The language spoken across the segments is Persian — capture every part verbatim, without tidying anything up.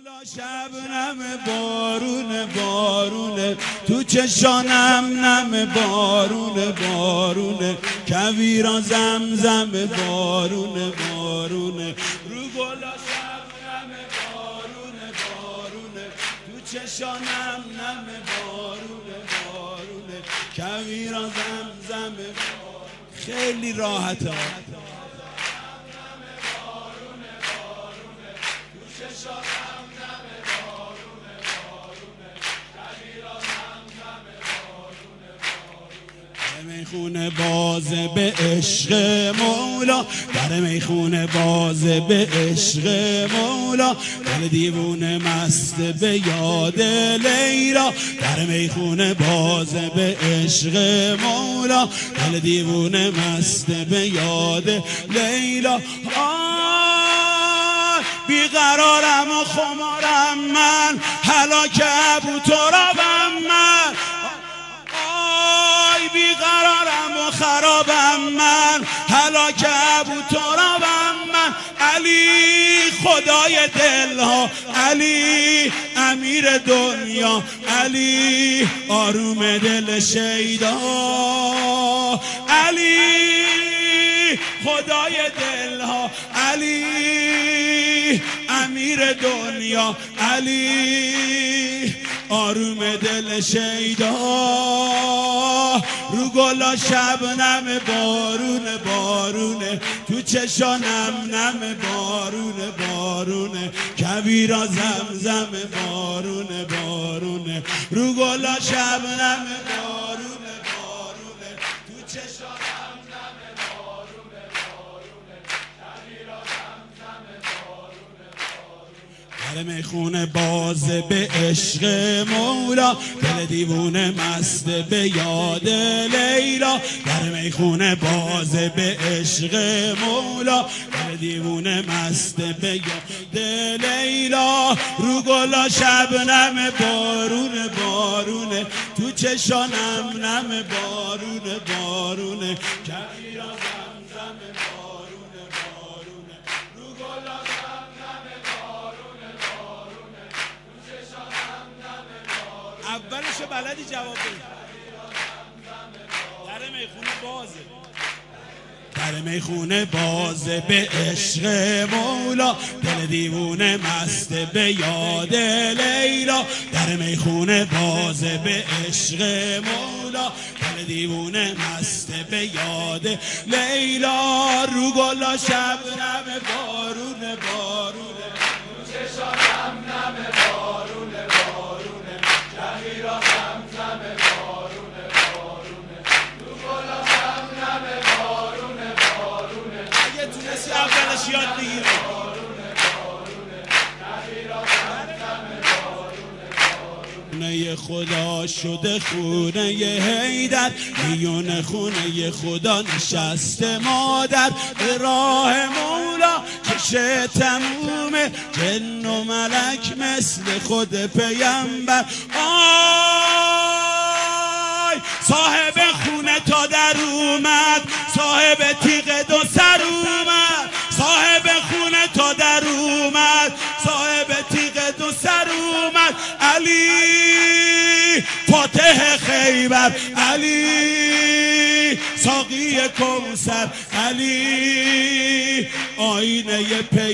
گلا شبنم بارون بارونه تو چشانم نم بارون بارونه کویرا زمزم بارون بارونه رو گلا شبنم بارون بارونه تو چشانم نم بارون بارونه کویرا زمزم خیلی راحته میخونه بازه به عشق مولا در میخونه بازه به عشق مولا دل دیوونه مست به یاد لیلا در میخونه بازه به عشق مولا دل دیوونه مست به یاد لیلا آی بیقرارم و خمارم من هلاک ابو ترابم من بیقرارم و خرابم من هلاک ابو ترابم من علی خدای دلها علی امیر دنیا علی آروم دل شیدا علی خدای دلها علی امیر دنیا علی آروم دل شیدا رو گلا شبنم بارون بارونه تو چشانم نم بارون بارونه کویرا زمزم بارون بارونه رو گلا شبنم بارون بارونه تو چشانم نم بارون بارونه کویرا زمزم بارون بارونه در میخونه بازه به عشق مولا دل دیوونه مست به یاد لیلا در میخونه بازه به عشق مولا دل دیوونه مست به یاد لیلا رو گلا شبنم بارون بارونه تو چشانم نم بارون بارونه کویرا زمزم بارون بارونه رو گلا شبنم بارون بارونه تو چشانم نم بارونه اولشو بلدی جواب بدی در میخونه بازه در میخونه بازه به عشق مولا دل دیوونه مست به یاد لیلا در میخونه بازه به عشق مولا دل دیوونه مست به یاد لیلا رو گلا شبنم بارون بارونه تو چشانم نم بارون بارونه کویرا زمزم بارونه بارونه رو گلا شبنم بارونه بارونه اگه تونستی اولش یاد بگیری خونه خدا شده خونه حیدر میون خونه خدا نشسته مادر به راه مولا چشه تموم جن و ملک مثل خود پیامبر آی صاحب خونه تا در اومد صاحب تیغ دو سر اومد صاحب خونه تا در اومد صاحب تیغ دو سر اومد علی فاتح خیبر علی ساقی کوثر علی آینه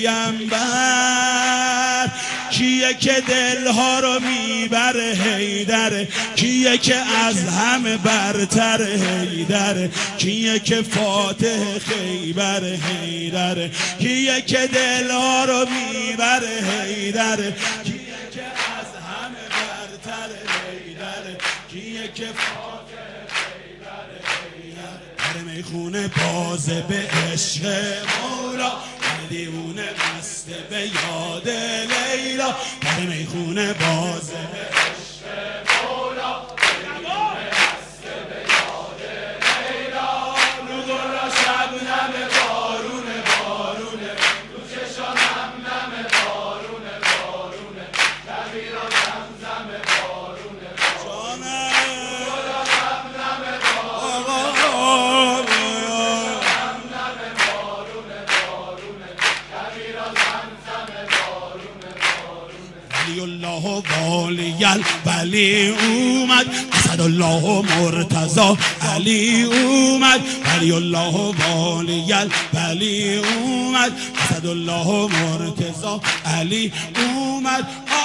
پیامبر کیه که دلها رو میبره حیدره کیه که از همه برتر حیدره کیه که فاتح خیبر حیدره کیه که دلها رو میبره حیدره کیه که از همه برتر حیدره کیه که فاتح خیبر حیدره در میخونه بازه به عشق مولا دیوونه مست به یاد لیلا در میخونه بازه به عشق مولا دیوونه مست به یاد لیلا رو گلا شبنم بارون بارونه تو چشانم نم بارون بارونه کویرا زمزم بارونه جانم رو گلا شبنم بارونه ولی الله والی ولی اومد، اسد الله مرتضی علی اومد، ولی الله والی ولی اومد، اسد الله مرتضی علی اومد.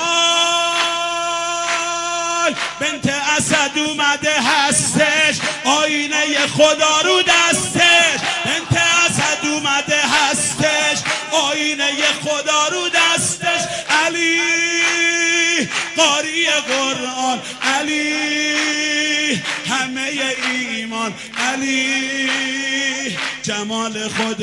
آی بنت اسد اومده هستش، آینه خدا رو دستش. بنت اسد اومده هستش، آینه خدا رو دستش. علی قاری قرآن، علی همه ایمان، علی جمال خود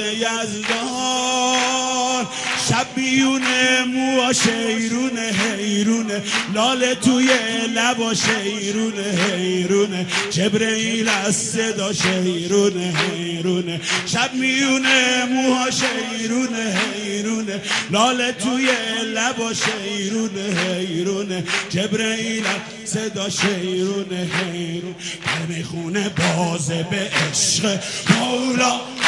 یزدان. شبیونه مو شیرونه حیرونه، لاله توی لبا شیرونه حیرونه، جبرئیل از صدا شیرونه حیرونه. شب میونه موها شیرونه حیرونه، لاله توی لبا شیرونه حیرونه، جبرئیل از صدا شیرونه حیرونه. در میخونه بازه به عشق مولا